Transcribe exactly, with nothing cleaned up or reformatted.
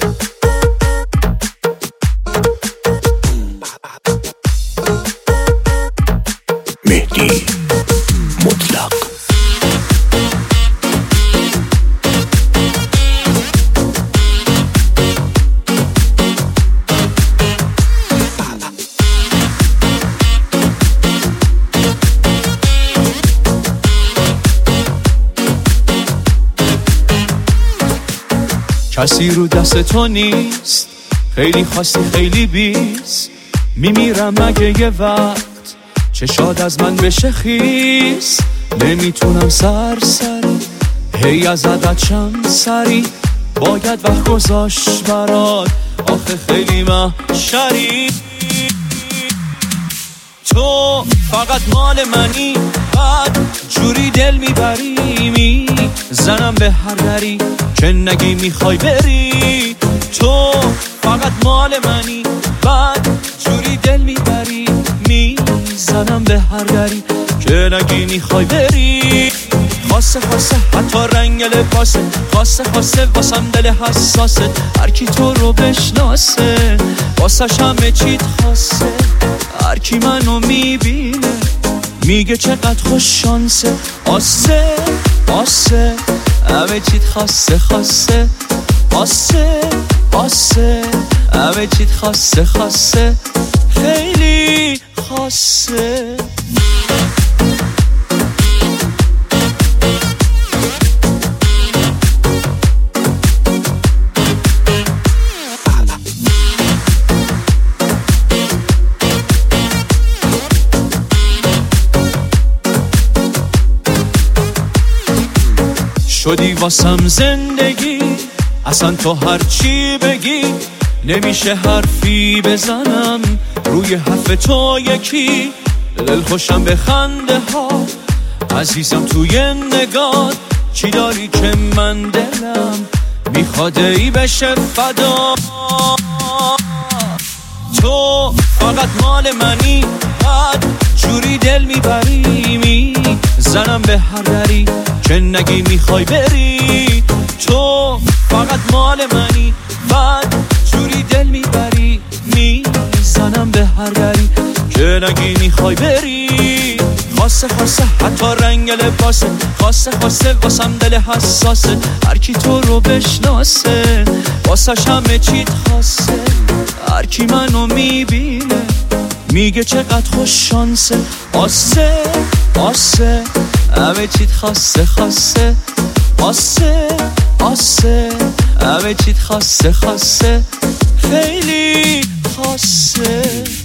مهدی مطلق. کسی رو دست تو نیست، خیلی خواستی خیلی بیست، میمیرم اگه یه وقت چشاد از من بشه خیس. نمیتونم سر سری هی از عدد شم سری، باید وقت گذاشت برات آخه خیلی محشری. تو فقط مال منی، بعد جوری دل میبری، میزنم به هر دری که نگی میخوای بری. تو فقط مال منی، بعد جوری دل میبری، میزنم به هر دری که نگی میخوای بری. خاصه خاصه حتی رنگ لباسه، خاصه خاصه واسم دل حساسه، هر کی تو رو بشناسه واسش همه چیت خاصه. هر کی منو میبینه میگه چقدر خوش شانسه، آسه آسه همه چیت خاصه خاصه، آسه آسه همه چیت خاصه خاصه، خیلی خاصه. شدی واسم زندگی، اصلا تو هر چی بگی نمیشه حرفی بزنم روی حرف تو یکی. دل خوشم به خنده ها عزیزم توی نگات، چی داری که من دلم میخواد ای بشه فدا. تو فقط مال منی، بعد جوری دل میبری، میزنم به هر دری که نگی میخوای بری. تو فقط مال منی، بعد جوری دل میبری، میزنم به هر دری که نگی میخوای بری. خاصه خاصه حتی رنگ لباسه، خاصه خاصه واسم دل حساسه، هر کی تو رو بشناسه واسش همه چیت خاصه. هر کی منو میبینه میگه چقدر خوش شانسه، آسه آسه همه چیت خاصه خاصه، آسه آسه همه چیت خاصه خاصه، خیلی خاصه.